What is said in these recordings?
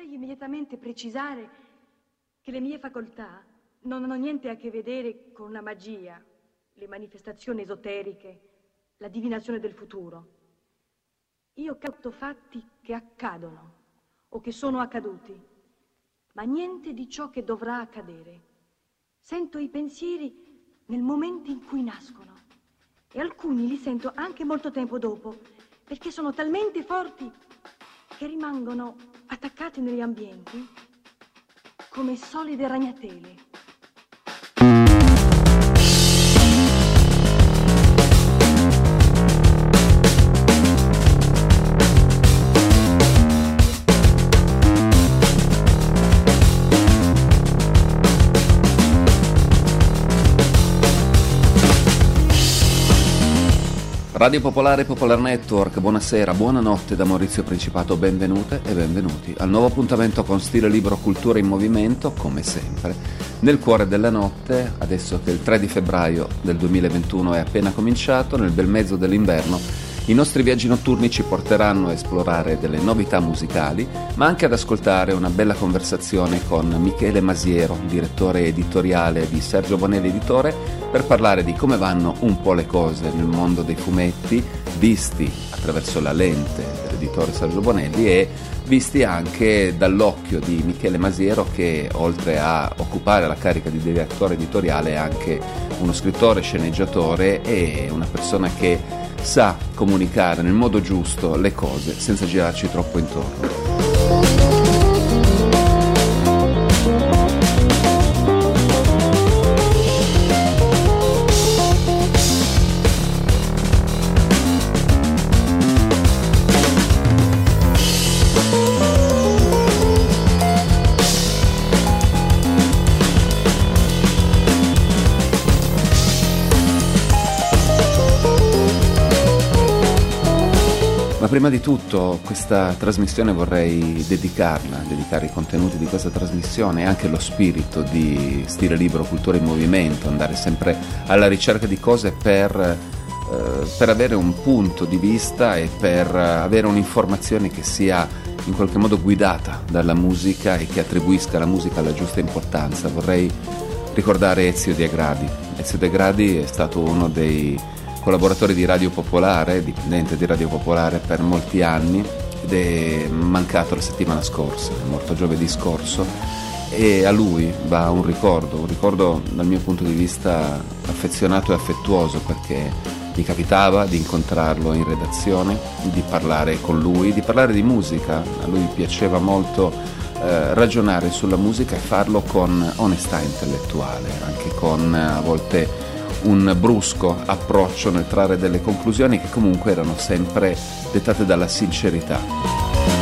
Voglio immediatamente precisare che le mie facoltà non hanno niente a che vedere con la magia, le manifestazioni esoteriche, la divinazione del futuro. Io capto fatti che accadono o che sono accaduti, ma niente di ciò che dovrà accadere. Sento i pensieri nel momento in cui nascono e alcuni li sento anche molto tempo dopo, perché sono talmente forti che rimangono attaccati negli ambienti come solide ragnatele. Radio Popolare, Popolar Network, buonasera, buonanotte da Maurizio Principato, benvenute e benvenuti al nuovo appuntamento con Stile Libero Cultura in Movimento, come sempre, nel cuore della notte, adesso che il 3 di febbraio del 2021 è appena cominciato, nel bel mezzo dell'inverno. I nostri viaggi notturni ci porteranno a esplorare delle novità musicali, ma anche ad ascoltare una bella conversazione con Michele Masiero, direttore editoriale di Sergio Bonelli Editore, per parlare di come vanno un po' le cose nel mondo dei fumetti, visti attraverso la lente dell'editore Sergio Bonelli e visti anche dall'occhio di Michele Masiero, che oltre a occupare la carica di direttore editoriale è anche uno scrittore, sceneggiatore e una persona che sa comunicare nel modo giusto le cose senza girarci troppo intorno. Prima di tutto questa trasmissione vorrei dedicare i contenuti di questa trasmissione e anche lo spirito di Stile Libero, Cultura in Movimento, andare sempre alla ricerca di cose per avere un punto di vista e per avere un'informazione che sia in qualche modo guidata dalla musica e che attribuisca alla musica la giusta importanza. Vorrei ricordare Ezio De Gradi. Ezio De Gradi è stato uno dei collaboratori di Radio Popolare, dipendente di Radio Popolare per molti anni, ed è mancato la settimana scorsa, è morto giovedì scorso, e a lui va un ricordo dal mio punto di vista affezionato e affettuoso, perché mi capitava di incontrarlo in redazione, di parlare con lui, di parlare di musica. A lui piaceva molto ragionare sulla musica e farlo con onestà intellettuale, anche con a volte un brusco approccio nel trarre delle conclusioni che comunque erano sempre dettate dalla sincerità.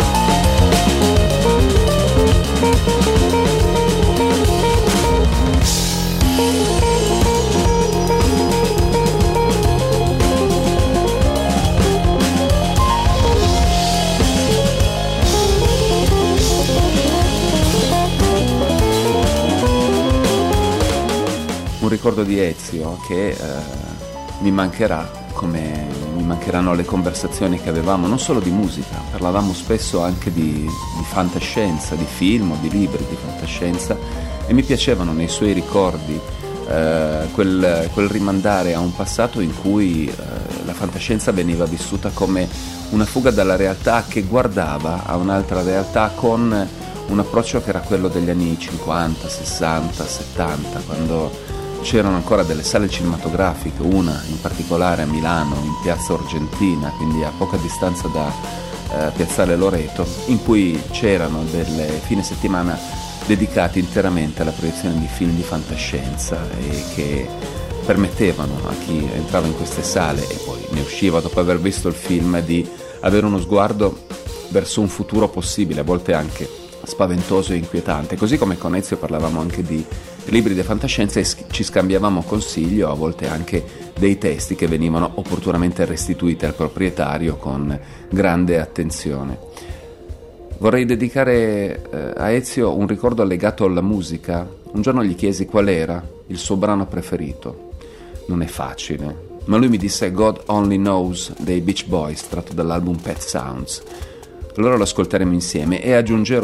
Un ricordo di Ezio che mi mancherà, come mi mancheranno le conversazioni che avevamo, non solo di musica, parlavamo spesso anche di fantascienza, di film o di libri di fantascienza, e mi piacevano nei suoi ricordi quel rimandare a un passato in cui la fantascienza veniva vissuta come una fuga dalla realtà che guardava a un'altra realtà con un approccio che era quello degli anni 50, 60, 70, quando c'erano ancora delle sale cinematografiche, una in particolare a Milano, in Piazza Argentina, quindi a poca distanza da Piazzale Loreto, in cui c'erano delle fine settimana dedicate interamente alla proiezione di film di fantascienza e che permettevano a chi entrava in queste sale e poi ne usciva dopo aver visto il film di avere uno sguardo verso un futuro possibile, a volte anche spaventoso e inquietante. Così come con Ezio parlavamo anche di libri di fantascienza e ci scambiavamo consiglio, a volte anche dei testi che venivano opportunamente restituiti al proprietario con grande attenzione. Vorrei dedicare a Ezio un ricordo legato alla musica. Un giorno gli chiesi qual era il suo brano preferito. Non è facile, ma lui mi disse God Only Knows dei Beach Boys, tratto dall'album Pet Sounds. Allora lo ascolteremo insieme e aggiungerò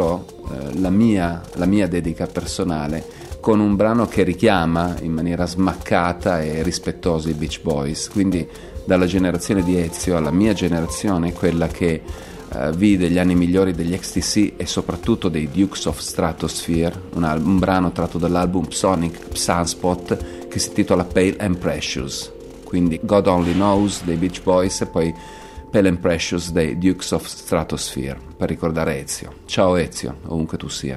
la mia dedica personale con un brano che richiama in maniera smaccata e rispettosa i Beach Boys, quindi dalla generazione di Ezio alla mia generazione, quella che vide gli anni migliori degli XTC e soprattutto dei Dukes of Stratosphere, un brano tratto dall'album Sonic Sunspot che si intitola Pale and Precious, quindi God Only Knows dei Beach Boys e poi Pale and Precious dei Dukes of Stratosphere, per ricordare Ezio. Ciao Ezio, ovunque tu sia.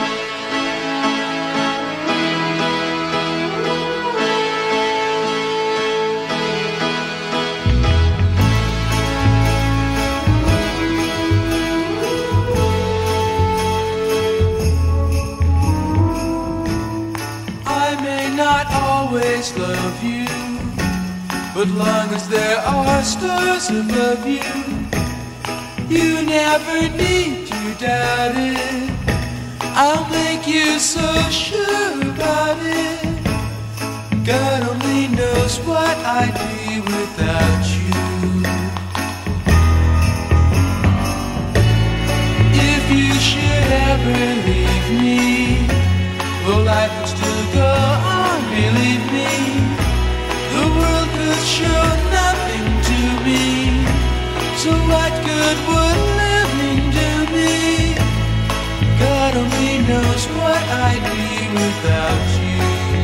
Love you, but long as there are stars above you, you never need to doubt it. I'll make you so sure about it. God only knows what I'd be without you. If you should ever leave me, well, life would still go on, believe me. The world could show nothing to me, so what good would living do me? God only knows what I'd be without you.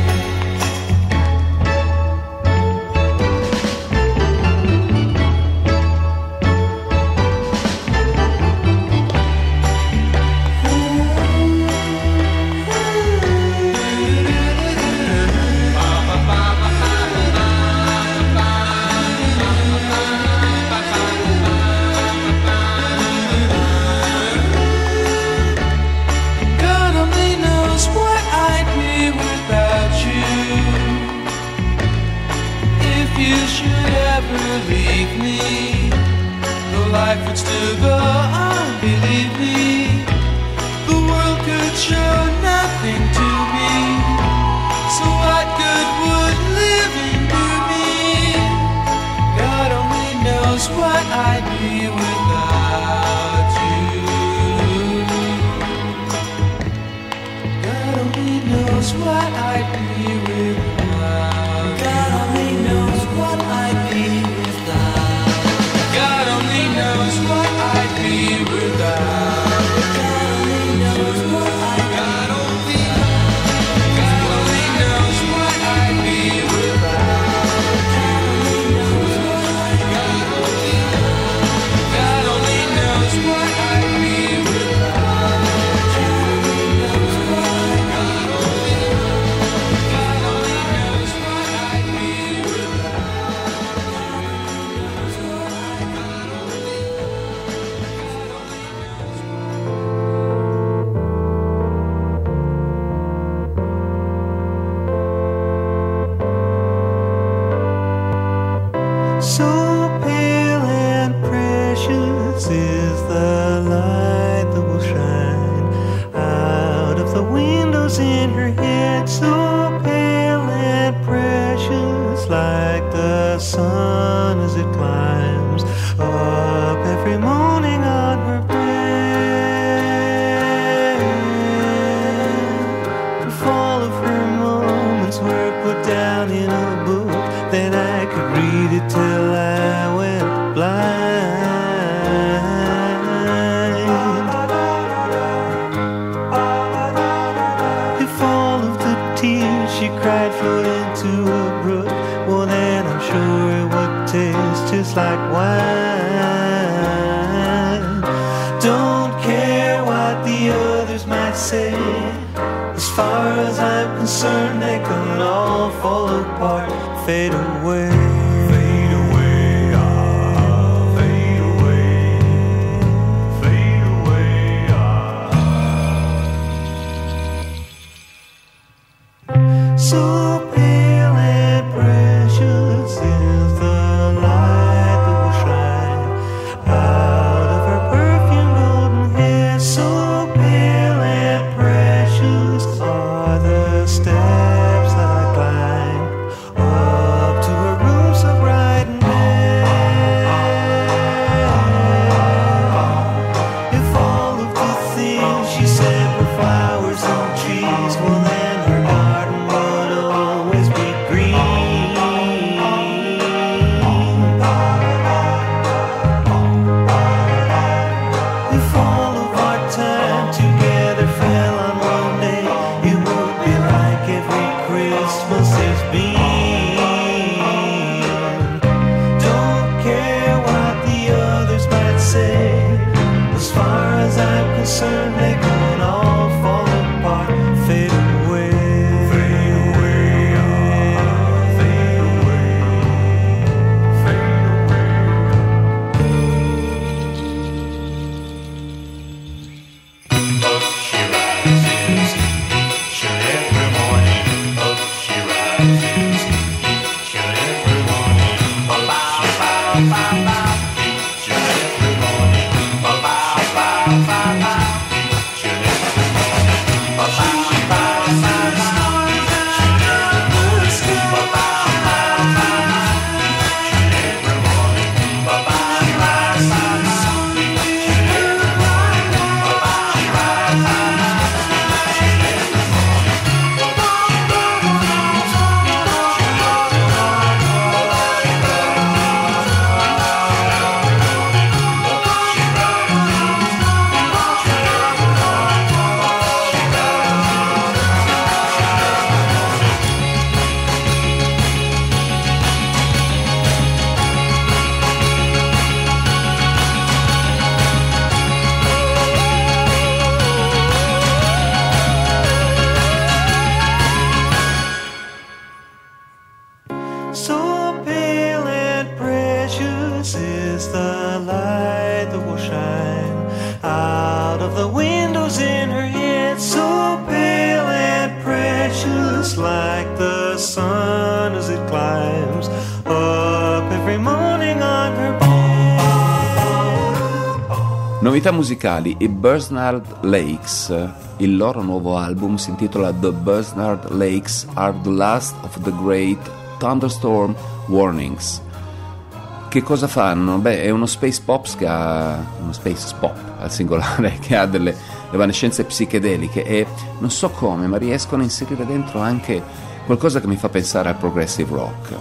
Leave me, the life would still go on, believe me. The world could show nothing to me, so what good would living do me? God only knows what I'd be without you. God only knows what I'd be without. God only knows what I'd be. God only knows what I'd be without. God only knows what I'd be. God only knows what I'd be without. God only knows what I'd be without. Steps that I climb up to a room like the sun as it climbs up every morning on her bed. Novità musicali, i Bernard Lakes. Il loro nuovo album si intitola The Bernard Lakes Are the Last of the Great Thunderstorm Warnings. Che cosa fanno? Beh, è uno space pop al singolare, che ha delle evanescenze psichedeliche, e non so come, ma riescono a inserire dentro anche qualcosa che mi fa pensare al progressive rock.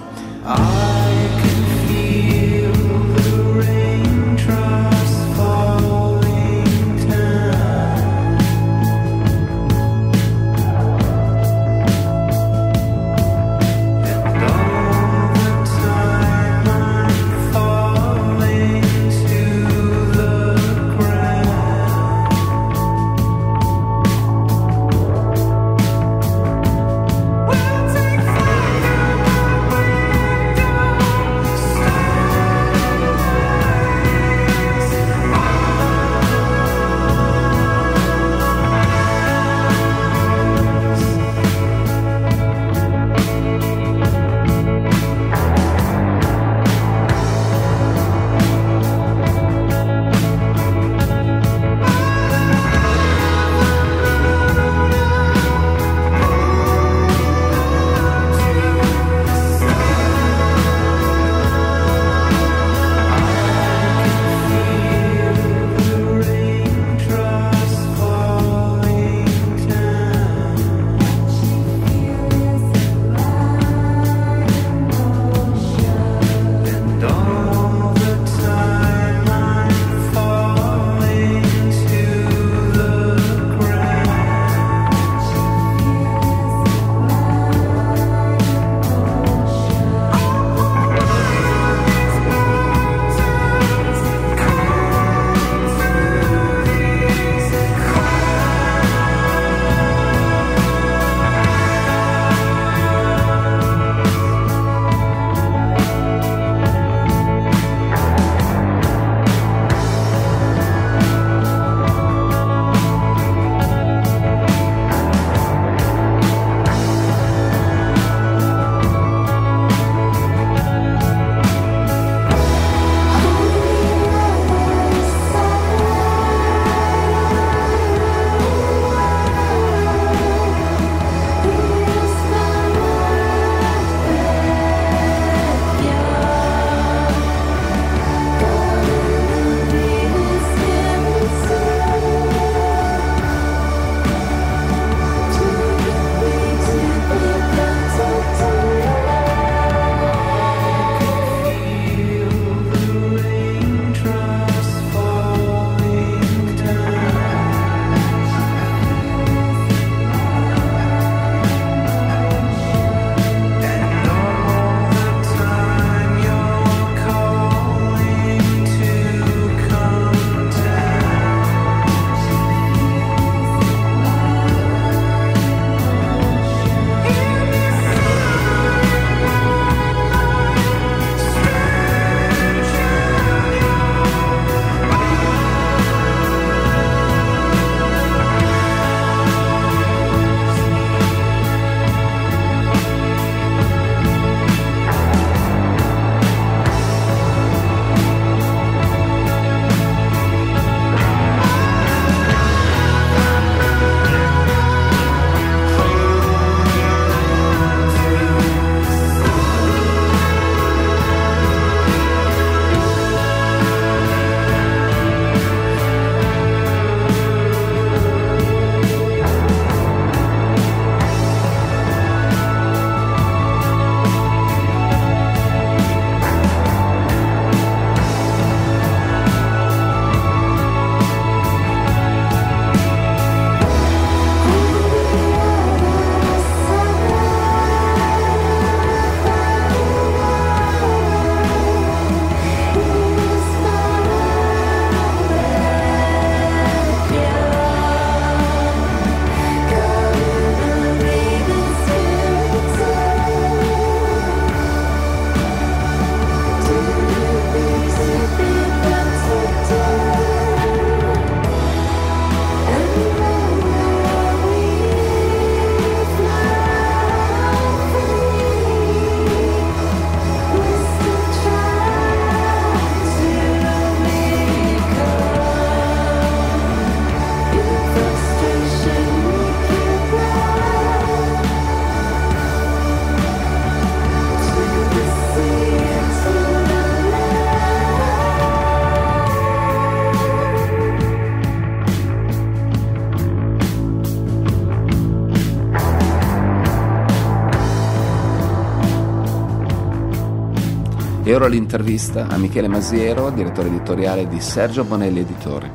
E ora l'intervista a Michele Masiero, direttore editoriale di Sergio Bonelli Editore.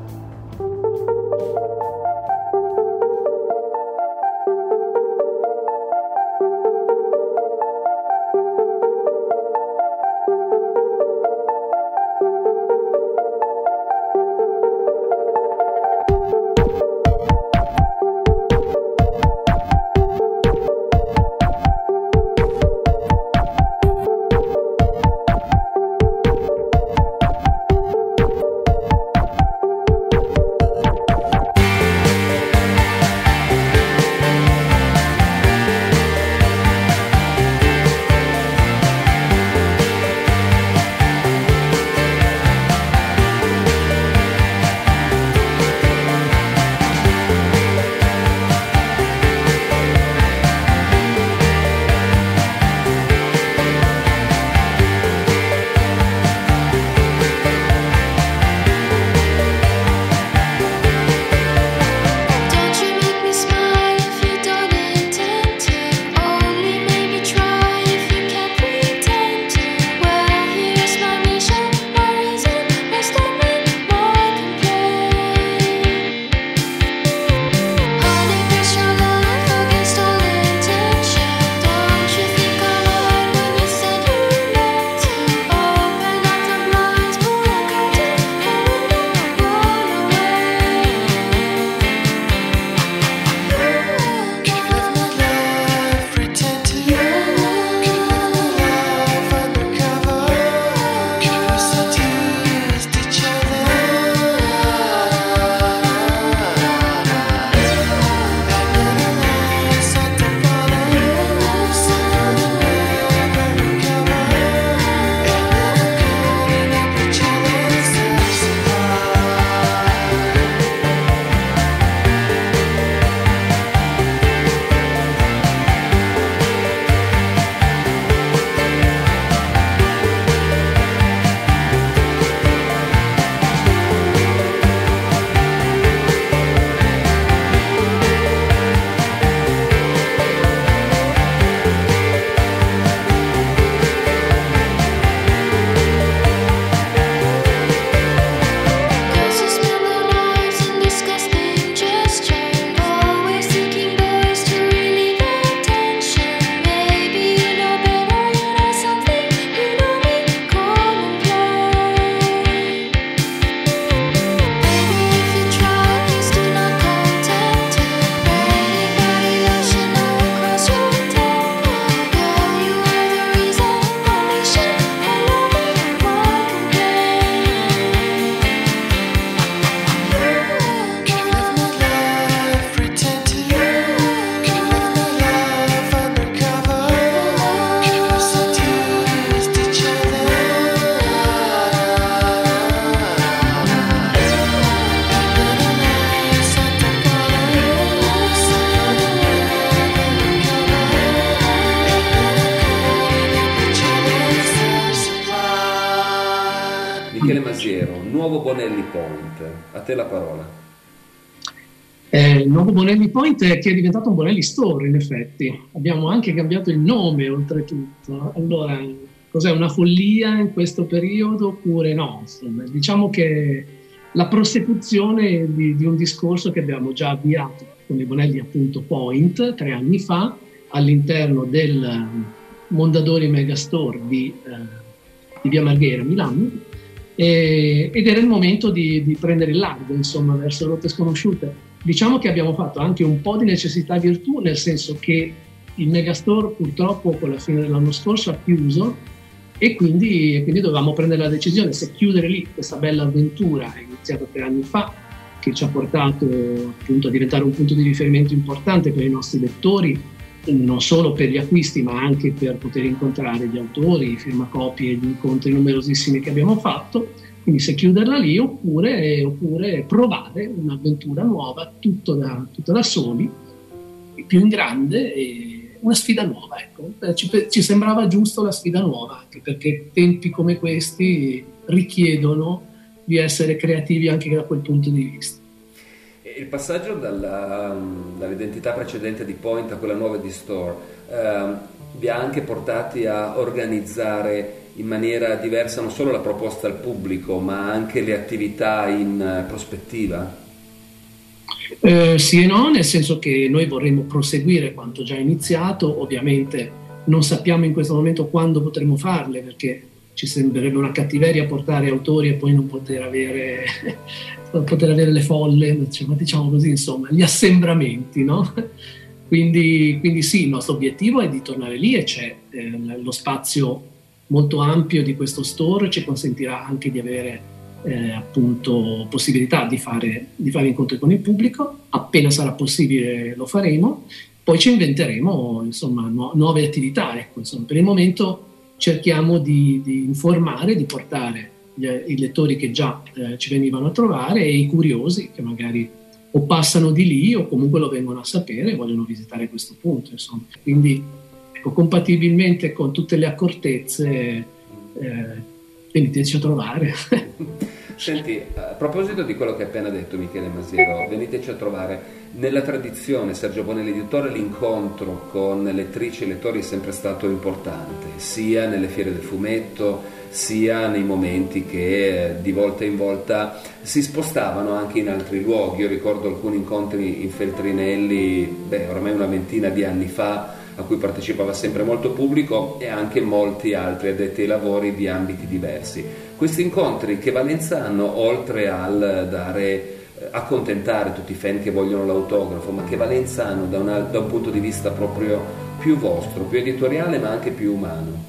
Michele Masiero, nuovo Bonelli Point, a te la parola. Il nuovo Bonelli Point che è diventato un Bonelli Store, in effetti. Abbiamo anche cambiato il nome, oltretutto. Allora, cos'è, una follia in questo periodo oppure no? Insomma, diciamo che la prosecuzione di un discorso che abbiamo già avviato con i Bonelli appunto Point 3 anni fa all'interno del Mondadori Megastore di Via Marghera, Milano, ed era il momento di prendere il largo, insomma, verso rotte sconosciute. Diciamo che abbiamo fatto anche un po' di necessità virtù, nel senso che il Megastore purtroppo con la fine dell'anno scorso ha chiuso e quindi dovevamo prendere la decisione se chiudere lì questa bella avventura iniziata 3 anni fa, che ci ha portato appunto a diventare un punto di riferimento importante per i nostri lettori, non solo per gli acquisti ma anche per poter incontrare gli autori, firmacopie e gli incontri numerosissimi che abbiamo fatto. Quindi se chiuderla lì oppure provare un'avventura nuova, tutto da soli, più in grande, e una sfida nuova. Ecco. Ci sembrava giusto la sfida nuova, anche perché tempi come questi richiedono di essere creativi anche da quel punto di vista. Il passaggio dall'identità precedente di Point a quella nuova di Store vi ha anche portati a organizzare in maniera diversa non solo la proposta al pubblico, ma anche le attività in prospettiva? Sì e no, nel senso che noi vorremmo proseguire quanto già iniziato. Ovviamente non sappiamo in questo momento quando potremo farle, perché ci sembrerebbe una cattiveria portare autori e poi non poter avere le folle, diciamo così, insomma, gli assembramenti, no? Quindi sì, il nostro obiettivo è di tornare lì, e c'è lo spazio molto ampio di questo store ci consentirà anche di avere appunto possibilità di fare incontri con il pubblico. Appena sarà possibile lo faremo, poi ci inventeremo, insomma, nuove attività. Ecco, insomma, per il momento cerchiamo di informare, di portare i lettori che già ci venivano a trovare, e i curiosi che magari o passano di lì o comunque lo vengono a sapere e vogliono visitare questo punto, insomma. Quindi ecco, compatibilmente con tutte le accortezze, veniteci a trovare. Senti, a proposito di quello che hai appena detto, Michele Masiero, veniteci a trovare. Nella tradizione Sergio Bonelli Editore l'incontro con lettrici e lettori è sempre stato importante, sia nelle fiere del fumetto, sia nei momenti che di volta in volta si spostavano anche in altri luoghi. Io ricordo alcuni incontri in Feltrinelli, ormai una ventina di anni fa, a cui partecipava sempre molto pubblico, e anche molti altri addetti ai lavori di ambiti diversi. Questi incontri che valenza hanno, oltre al accontentare tutti i fan che vogliono l'autografo, ma che valenza hanno da un punto di vista proprio più vostro, più editoriale, ma anche più umano?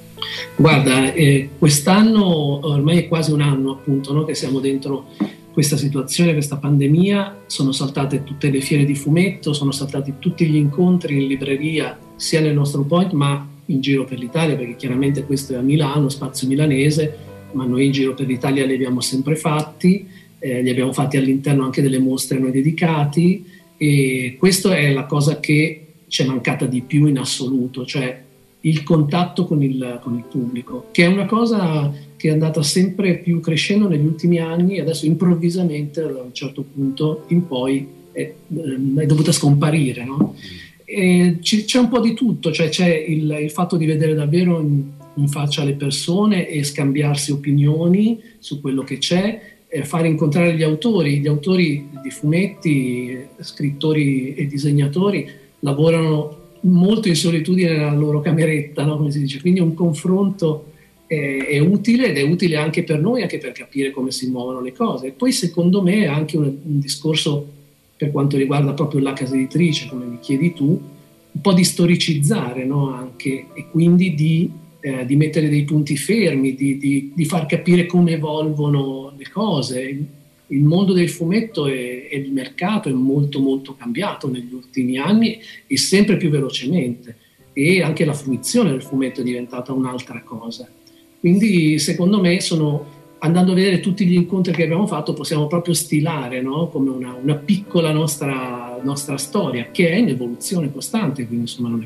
Guarda, quest'anno, ormai è quasi un anno appunto, no, che siamo dentro questa situazione, questa pandemia. Sono saltate tutte le fiere di fumetto, sono saltati tutti gli incontri in libreria, sia nel nostro point ma in giro per l'Italia, perché chiaramente questo è a Milano, spazio milanese, ma noi in giro per l'Italia li abbiamo sempre fatti, li abbiamo fatti all'interno anche delle mostre a noi dedicati, e questa è la cosa che ci è mancata di più in assoluto, cioè il contatto con il pubblico, che è una cosa che è andata sempre più crescendo negli ultimi anni, e adesso improvvisamente da un certo punto in poi è dovuta scomparire, no? E c'è un po' di tutto, cioè c'è il fatto di vedere davvero in faccia le persone e scambiarsi opinioni su quello che c'è, fare incontrare gli autori di fumetti, scrittori e disegnatori lavorano molto in solitudine nella loro cameretta, no? Come si dice, quindi un confronto è utile, ed è utile anche per noi, anche per capire come si muovono le cose. E poi secondo me è anche un discorso per quanto riguarda proprio la casa editrice, come mi chiedi tu, un po' di storicizzare, no? Anche, e quindi di mettere dei punti fermi, di far capire come evolvono le cose. Il mondo del fumetto e il mercato è molto molto cambiato negli ultimi anni, e sempre più velocemente, e anche la fruizione del fumetto è diventata un'altra cosa. Quindi secondo me, andando a vedere tutti gli incontri che abbiamo fatto, possiamo proprio stilare, no? Come una piccola nostra storia, che è in evoluzione costante, quindi insomma non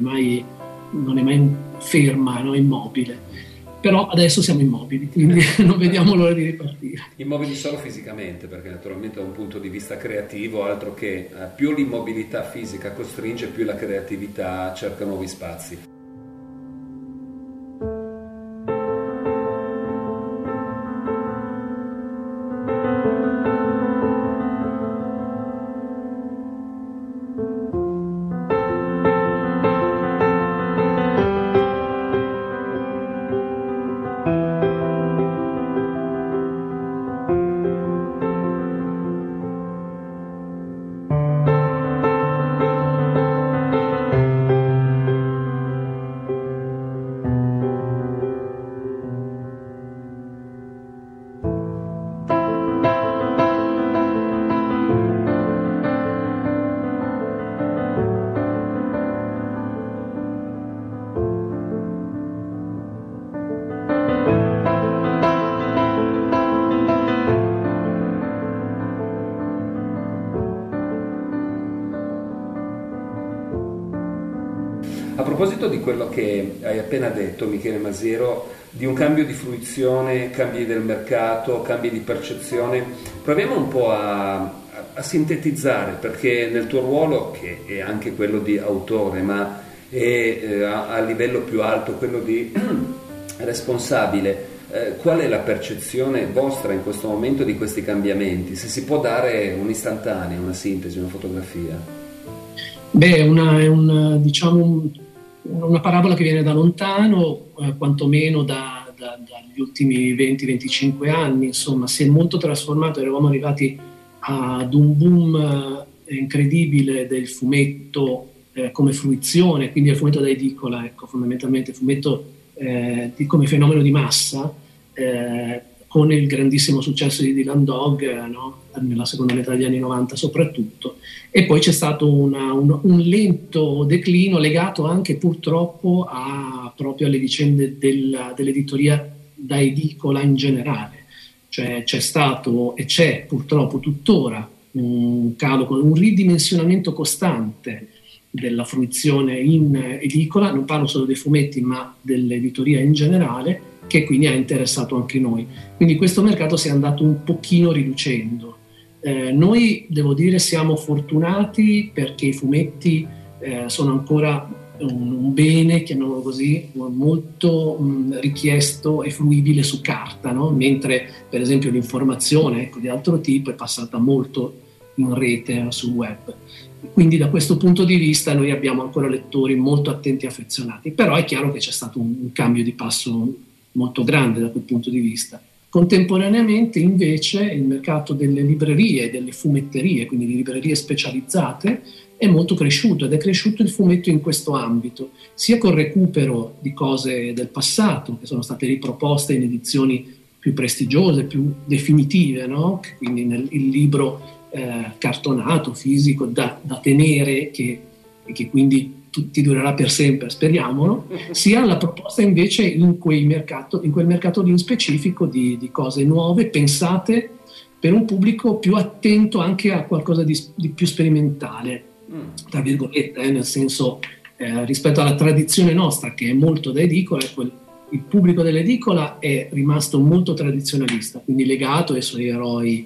è mai ferma, no? Immobile. Però adesso siamo immobili, quindi non vediamo l'ora di ripartire. Immobili solo fisicamente, perché naturalmente da un punto di vista creativo, altro che più l'immobilità fisica costringe, più la creatività cerca nuovi spazi. A proposito di quello che hai appena detto, Michele Masiero, di un cambio di fruizione, cambi del mercato, cambi di percezione, proviamo un po' a sintetizzare, perché nel tuo ruolo, che è anche quello di autore, ma è a livello più alto quello di responsabile, qual è la percezione vostra in questo momento di questi cambiamenti? Se si può dare un'istantanea, una sintesi, una fotografia. Beh, è una parabola che viene da lontano, quantomeno dagli ultimi 20-25 anni, insomma, si è molto trasformato, eravamo arrivati ad un boom incredibile del fumetto come fruizione, quindi il fumetto da edicola, ecco, fondamentalmente il fumetto come fenomeno di massa, con il grandissimo successo di Dylan Dog, no? Nella seconda metà degli anni 90 soprattutto, e poi c'è stato un lento declino legato anche purtroppo proprio alle vicende dell'editoria da edicola in generale, cioè c'è stato e c'è purtroppo tuttora un calo, un ridimensionamento costante della fruizione in edicola, non parlo solo dei fumetti ma dell'editoria in generale, che quindi ha interessato anche noi. Quindi questo mercato si è andato un pochino riducendo. Noi, devo dire, siamo fortunati perché i fumetti sono ancora un bene, chiamiamolo così, molto richiesto e fruibile su carta, no? Mentre per esempio l'informazione, ecco, di altro tipo è passata molto in rete, sul web. Quindi da questo punto di vista noi abbiamo ancora lettori molto attenti e affezionati, però è chiaro che c'è stato un cambio di passo molto grande da quel punto di vista. Contemporaneamente invece il mercato delle librerie, delle fumetterie, quindi di librerie specializzate, è molto cresciuto, ed è cresciuto il fumetto in questo ambito, sia col recupero di cose del passato che sono state riproposte in edizioni più prestigiose, più definitive, no? Quindi il libro cartonato, fisico, da tenere, che quindi ti durerà per sempre, speriamolo, sia la proposta invece in quel mercato lì in specifico di cose nuove, pensate per un pubblico più attento anche a qualcosa di più sperimentale, tra virgolette, nel senso rispetto alla tradizione nostra che è molto da edicola, il pubblico dell'edicola è rimasto molto tradizionalista, quindi legato ai suoi eroi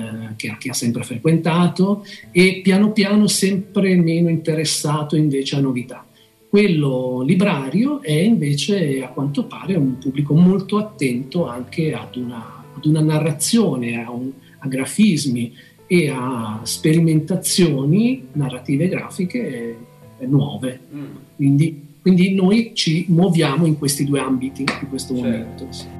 che ha sempre frequentato, e piano piano sempre meno interessato invece a novità. Quello librario è invece, a quanto pare, un pubblico molto attento anche ad una narrazione, a grafismi e a sperimentazioni narrative e grafiche nuove. Quindi noi ci muoviamo in questi due ambiti in questo momento. Sì.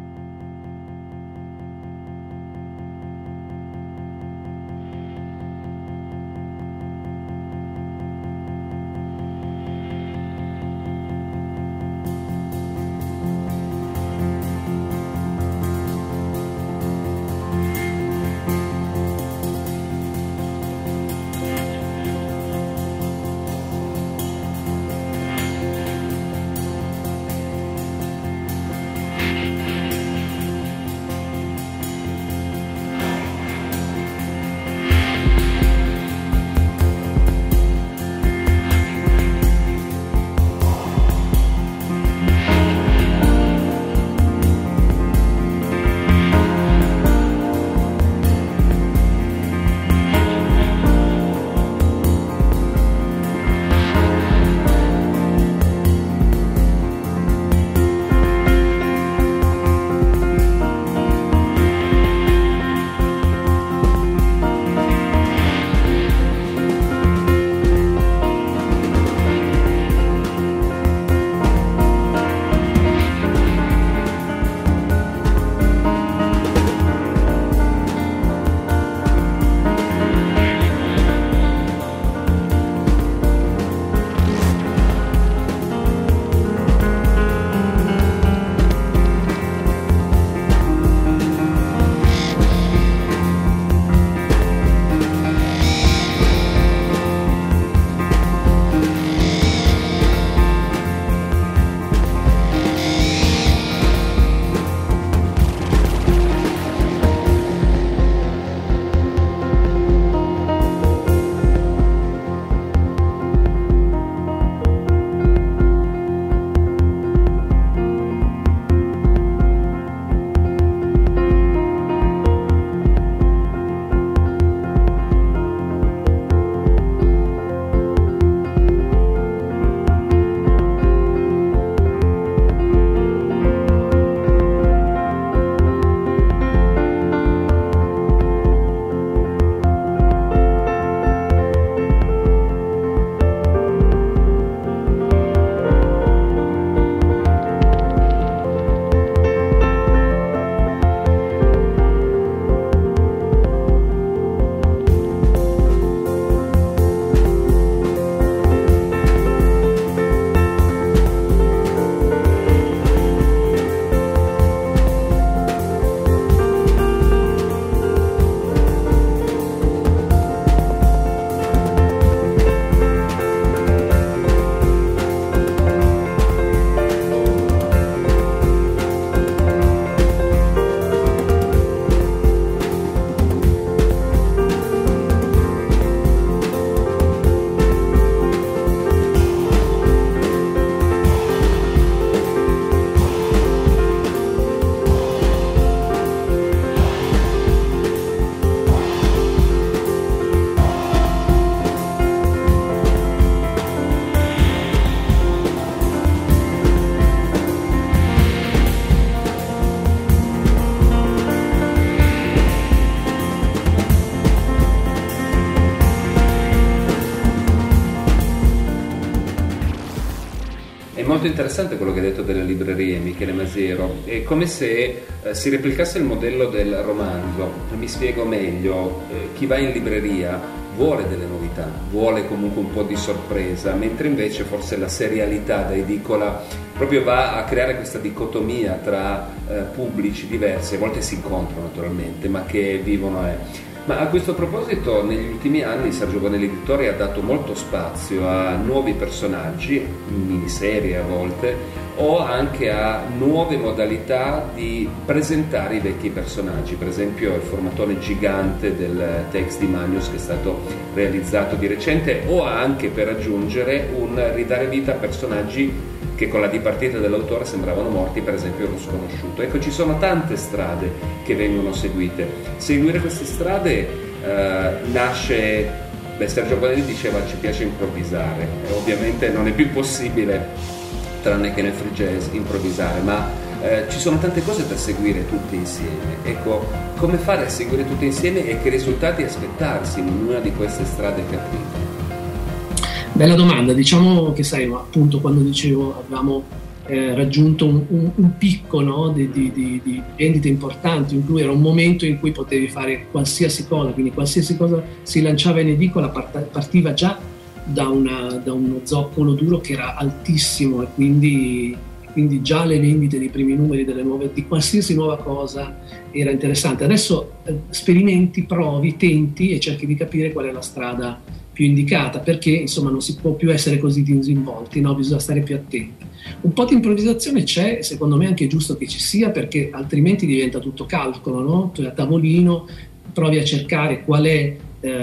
molto interessante quello che hai detto delle librerie, Michele Masiero. È come se si replicasse il modello del romanzo. Mi spiego meglio: chi va in libreria vuole delle novità, vuole comunque un po' di sorpresa, mentre invece forse la serialità da edicola proprio va a creare questa dicotomia tra pubblici diversi, a volte si incontrano naturalmente, ma che vivono. Ma a questo proposito, negli ultimi anni Sergio Bonelli Editore ha dato molto spazio a nuovi personaggi, miniserie a volte, o anche a nuove modalità di presentare i vecchi personaggi. Per esempio il formatone gigante del text di Magnus che è stato realizzato di recente, o anche, per aggiungere, un ridare vita a personaggi che con la dipartita dell'autore sembravano morti, per esempio Lo Sconosciuto. Ecco, ci sono tante strade che vengono seguite. Seguire queste strade nasce... Sergio Bonelli diceva ci piace improvvisare, ovviamente non è più possibile, tranne che nel free jazz, improvvisare, ma ci sono tante cose da seguire tutte insieme. Ecco, come fare a seguire tutte insieme e che risultati aspettarsi in una di queste strade creative? Bella domanda. Diciamo che, sai, appunto, quando dicevo avevamo raggiunto un picco, no, di vendite importanti, in cui era un momento in cui potevi fare qualsiasi cosa, quindi qualsiasi cosa si lanciava in edicola partiva già da uno zoccolo duro che era altissimo, e quindi già le vendite dei primi numeri di qualsiasi nuova cosa era interessante. Adesso sperimenti, provi, tenti e cerchi di capire qual è la strada più indicata, perché insomma non si può più essere così disinvolti, no? Bisogna stare più attenti. Un po' di improvvisazione c'è, secondo me anche giusto che ci sia, perché altrimenti diventa tutto calcolo, no? Tu a tavolino provi a cercare qual è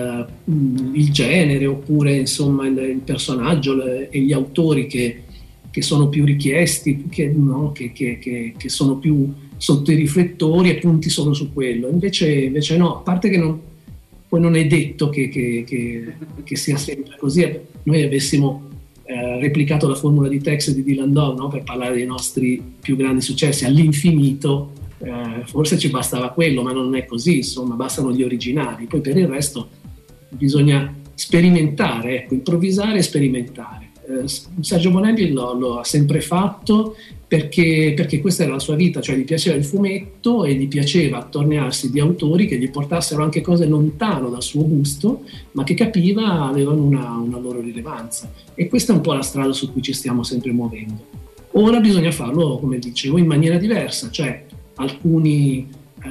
il genere, oppure insomma il personaggio e gli autori che sono più richiesti, che sono più sotto i riflettori, e punti solo su quello. Invece no, a parte che poi non è detto che sia sempre così. Noi avessimo replicato la formula di text di Dylan Dove, no? Per parlare dei nostri più grandi successi all'infinito, forse ci bastava quello, ma non è così, insomma, bastano gli originali. Poi per il resto bisogna sperimentare, ecco, improvvisare e sperimentare. Sergio Bonelli lo ha sempre fatto perché questa era la sua vita, cioè gli piaceva il fumetto e gli piaceva attorniarsi di autori che gli portassero anche cose lontano dal suo gusto, ma che capiva avevano una loro rilevanza. E questa è un po' la strada su cui ci stiamo sempre muovendo. Ora bisogna farlo, come dicevo, in maniera diversa, cioè alcune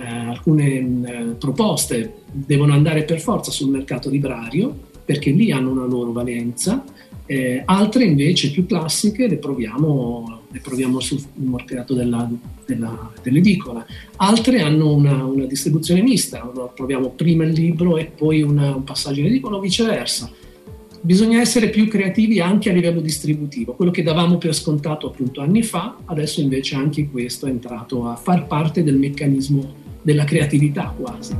proposte devono andare per forza sul mercato librario, perché lì hanno una loro valenza. Altre invece più classiche le proviamo sul mercato dell'edicola. Altre hanno una distribuzione mista, proviamo prima il libro e poi un passaggio in edicola, o viceversa. Bisogna essere più creativi anche a livello distributivo. Quello che davamo per scontato appunto anni fa, adesso invece anche questo è entrato a far parte del meccanismo della creatività quasi.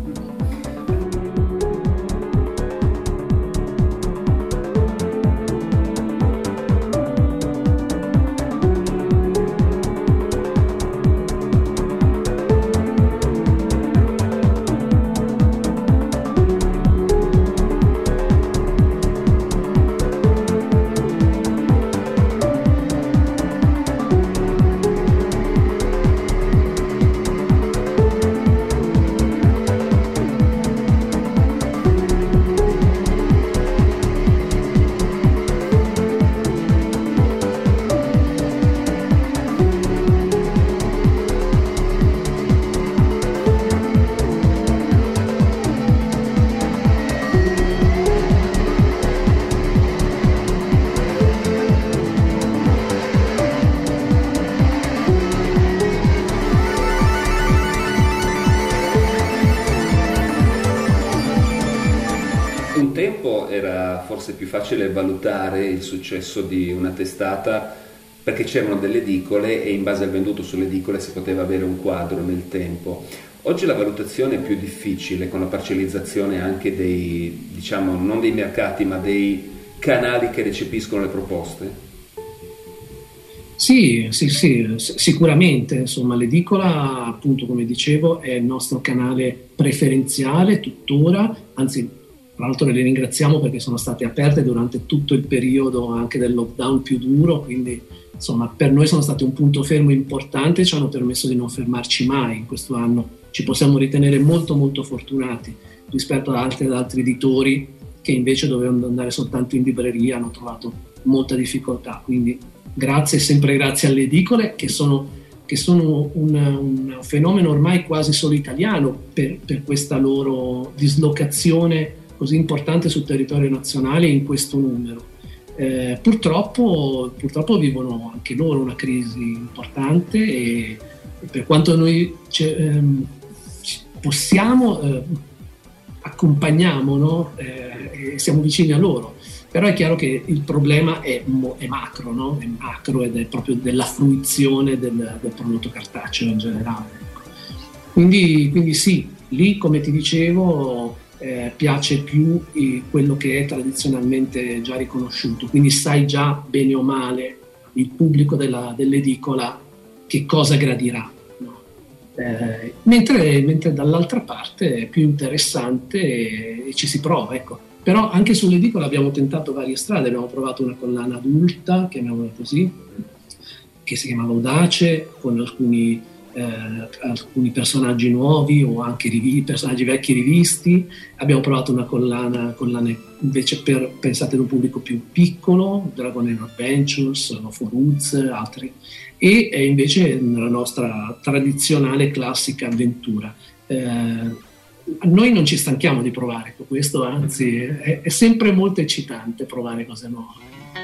Forse è più facile valutare il successo di una testata perché c'erano delle edicole e in base al venduto sulle edicole si poteva avere un quadro nel tempo. Oggi la valutazione è più difficile, con la parcellizzazione anche dei, diciamo, non dei mercati ma dei canali che recepiscono le proposte. Sì, sicuramente, insomma, l'edicola, appunto, come dicevo, è il nostro canale preferenziale tuttora, anzi tra l'altro le ringraziamo perché sono state aperte durante tutto il periodo anche del lockdown più duro, quindi insomma per noi sono state un punto fermo importante e ci hanno permesso di non fermarci mai in questo anno. Ci possiamo ritenere molto molto fortunati rispetto ad altri editori che invece dovevano andare soltanto in libreria, hanno trovato molta difficoltà, quindi grazie, sempre grazie alle edicole che sono un fenomeno ormai quasi solo italiano per questa loro dislocazione così importante sul territorio nazionale in questo numero. Purtroppo vivono anche loro una crisi importante e per quanto noi possiamo accompagniamo, no? E siamo vicini a loro, però è chiaro che il problema è macro, no? È macro ed è proprio della fruizione del prodotto cartaceo in generale. Quindi sì, lì come ti dicevo piace più quello che è tradizionalmente già riconosciuto, quindi sai già bene o male il pubblico dell'edicola che cosa gradirà, no? Mentre dall'altra parte è più interessante e ci si prova, ecco. Però anche sull'edicola abbiamo tentato varie strade, abbiamo provato una collana adulta, chiamiamola così, che si chiamava Audace, con alcuni personaggi nuovi o anche personaggi vecchi rivisti. Abbiamo provato una collana invece pensate ad un pubblico più piccolo, Dragon and Adventures, Foruz, altri, e invece la nostra tradizionale classica avventura. Noi non ci stanchiamo di provare questo, anzi è sempre molto eccitante provare cose nuove.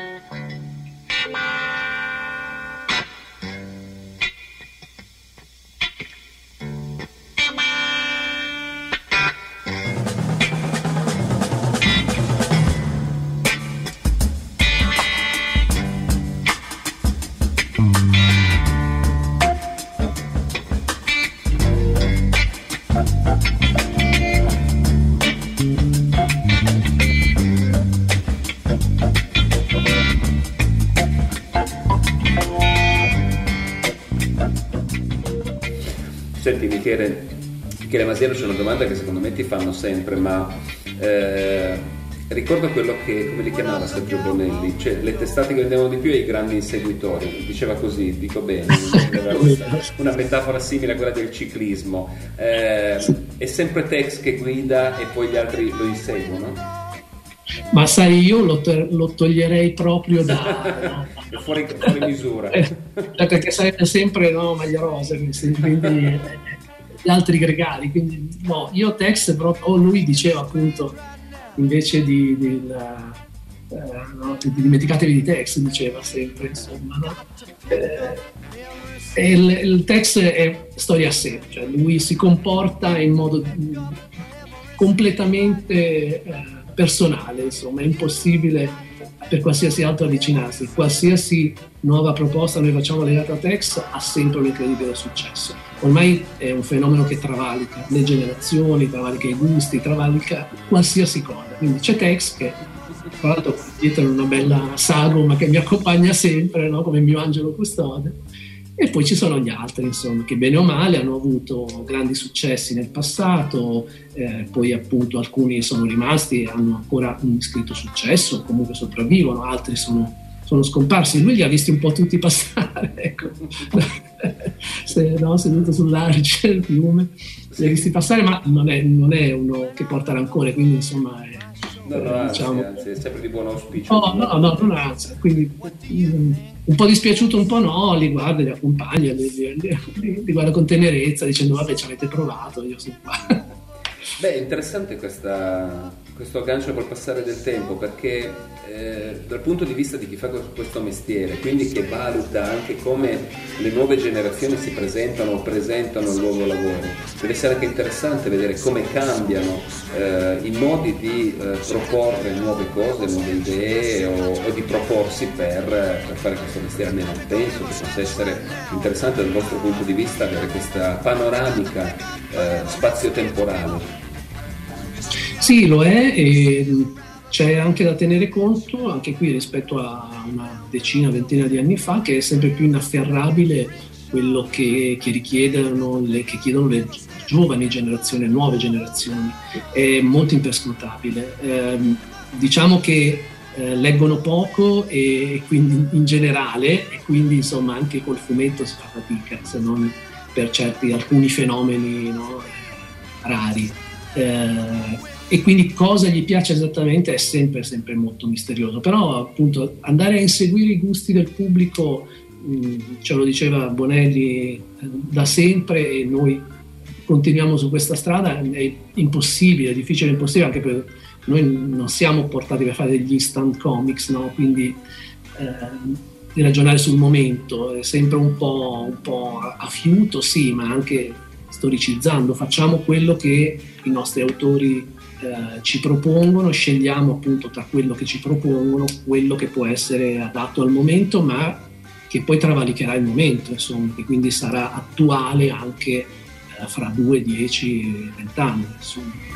Senti Michele Masiello, c'è una domanda che secondo me ti fanno sempre, ma ricordo quello che, come li chiamava Sergio Bonelli, cioè le testate che vendevano di più e i grandi inseguitori, diceva così, dico bene, una metafora simile a quella del ciclismo, è sempre Tex che guida e poi gli altri lo inseguono? Ma sai, io lo toglierei proprio da fuori misura, perché sarebbe sempre maglia rosa, quindi gli altri gregali, quindi no, io Tex proprio, lui diceva appunto invece di dimenticatevi di Tex, diceva sempre, insomma, no? E il Tex è storia a sé, cioè lui si comporta in modo completamente personale, insomma, è impossibile per qualsiasi altro avvicinarsi. Qualsiasi nuova proposta noi facciamo legata a Tex ha sempre un incredibile successo. Ormai è un fenomeno che travalica le generazioni, travalica i gusti, travalica qualsiasi cosa. Quindi c'è Tex che tra l'altro dietro è una bella sagoma che mi accompagna sempre, no? Come il mio angelo custode. E poi ci sono gli altri, insomma, che bene o male hanno avuto grandi successi nel passato, poi appunto alcuni sono rimasti e hanno ancora un discreto successo, comunque sopravvivono, altri sono scomparsi. Lui li ha visti un po' tutti passare, ecco. Seduto sull'arce del fiume, li ha visti passare, ma non è uno che porta rancore, quindi insomma è, diciamo, anzi, è sempre di buon auspicio. No, non anzi, quindi un po' dispiaciuto, un po' no, li guarda, li accompagna, li guarda con tenerezza dicendo vabbè, ci avete provato, io sono qua. Beh, è interessante questo aggancio col passare del tempo, perché dal punto di vista di chi fa questo mestiere, quindi che valuta anche come le nuove generazioni si presentano il nuovo lavoro, deve essere anche interessante vedere come cambiano i modi di proporre nuove cose, nuove idee o di proporsi per fare questo mestiere. Almeno penso che possa essere interessante dal vostro punto di vista avere questa panoramica spazio-temporale. Sì, lo è, e c'è anche da tenere conto, anche qui rispetto a una ventina di anni fa, che è sempre più inafferrabile quello che chiedono le giovani generazioni, le nuove generazioni, è molto imperscrutabile. Diciamo che leggono poco e quindi in generale, e quindi insomma anche col fumetto si fa fatica, se non per alcuni fenomeni, no, rari. E quindi cosa gli piace esattamente è sempre molto misterioso, però appunto andare a inseguire i gusti del pubblico, ce lo diceva Bonelli da sempre, e noi continuiamo su questa strada. È impossibile, è difficile, impossibile, anche per noi non siamo portati per fare degli instant comics, no? Quindi di ragionare sul momento è sempre un po' a fiuto, sì, ma anche storicizzando. Facciamo quello che i nostri autori ci propongono, scegliamo appunto tra quello che ci propongono quello che può essere adatto al momento, ma che poi travalicherà il momento, insomma, che quindi sarà attuale anche fra 2, 10, 20 anni, insomma.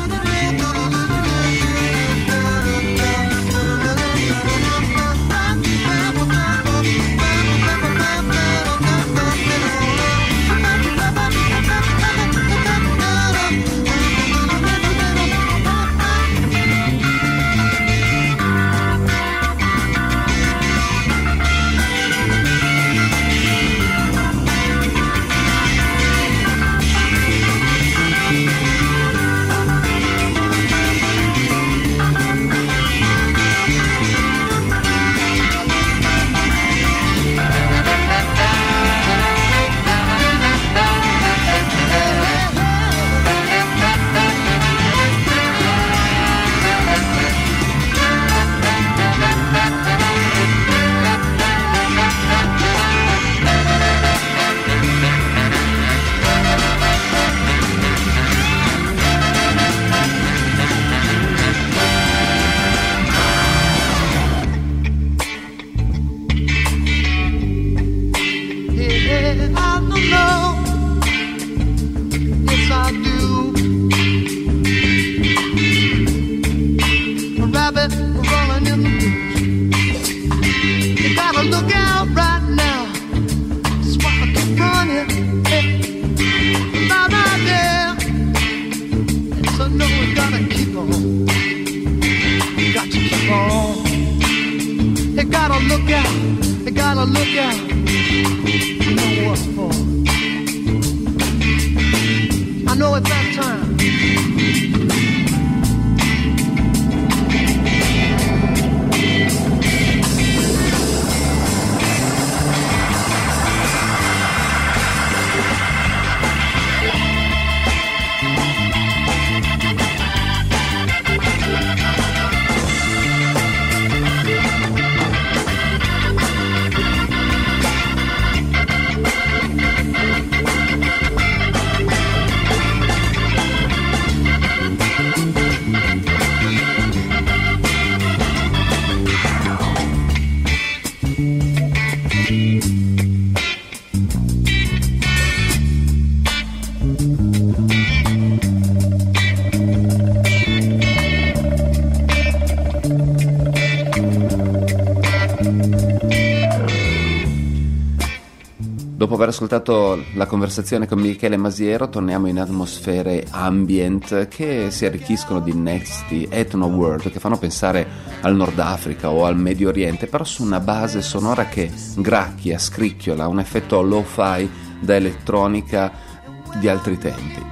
Dopo aver ascoltato la conversazione con Michele Masiero, torniamo in atmosfere ambient che si arricchiscono di innesti ethno world che fanno pensare al Nord Africa o al Medio Oriente, però su una base sonora che gracchia, scricchiola, un effetto lo-fi da elettronica di altri tempi.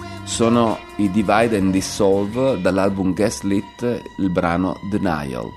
Sono i Divide and Dissolve dall'album Gaslit, il brano Denial.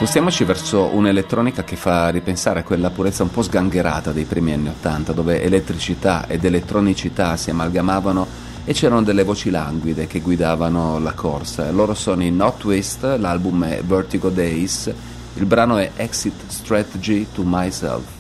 Spostiamoci verso un'elettronica che fa ripensare a quella purezza un po' sgangherata dei primi anni '80, dove elettricità ed elettronicità si amalgamavano e c'erano delle voci languide che guidavano la corsa. Loro sono i No Twist, l'album è Vertigo Days, il brano è Exit Strategy to Myself.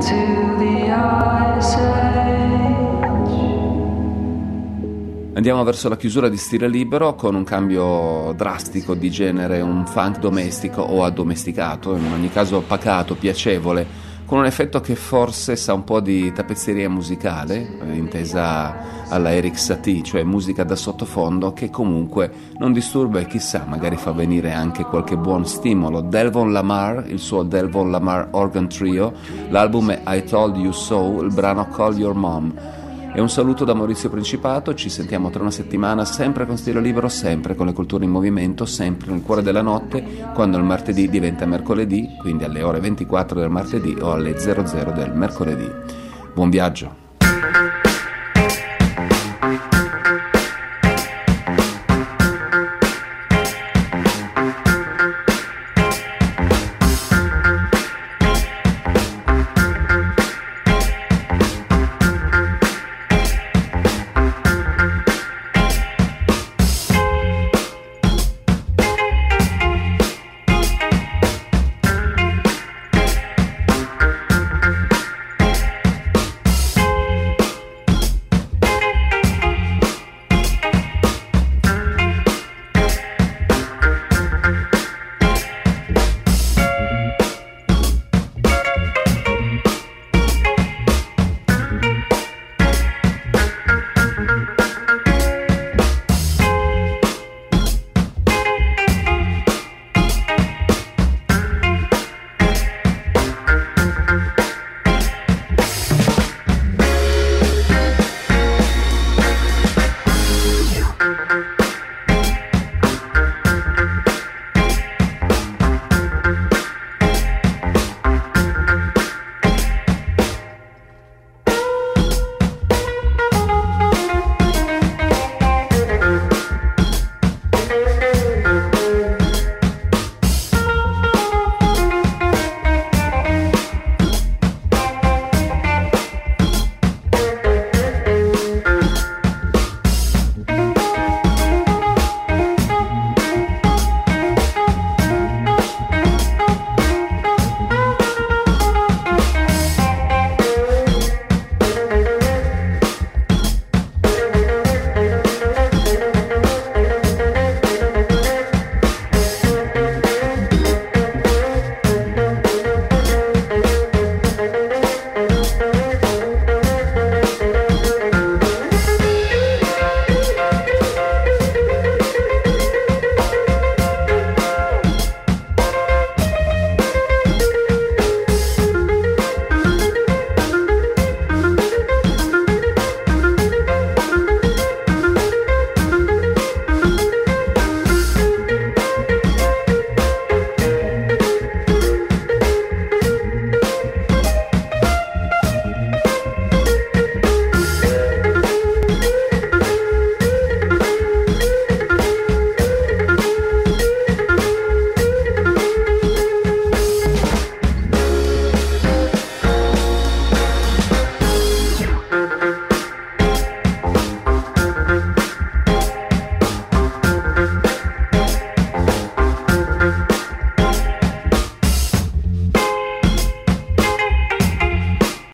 Andiamo verso la chiusura di Stile Libero con un cambio drastico di genere, un funk domestico o addomesticato, in ogni caso pacato, piacevole, con un effetto che forse sa un po' di tappezzeria musicale, intesa alla Eric Satie, cioè musica da sottofondo che comunque non disturba e chissà, magari fa venire anche qualche buon stimolo. Delvon Lamar, il suo Delvon Lamar Organ Trio, l'album è I Told You So, il brano Call Your Mom. E un saluto da Maurizio Principato, ci sentiamo tra una settimana sempre con Stile Libero, sempre con le culture in movimento, sempre nel cuore della notte, quando il martedì diventa mercoledì, quindi alle ore 24 del martedì o alle 00 del mercoledì. Buon viaggio!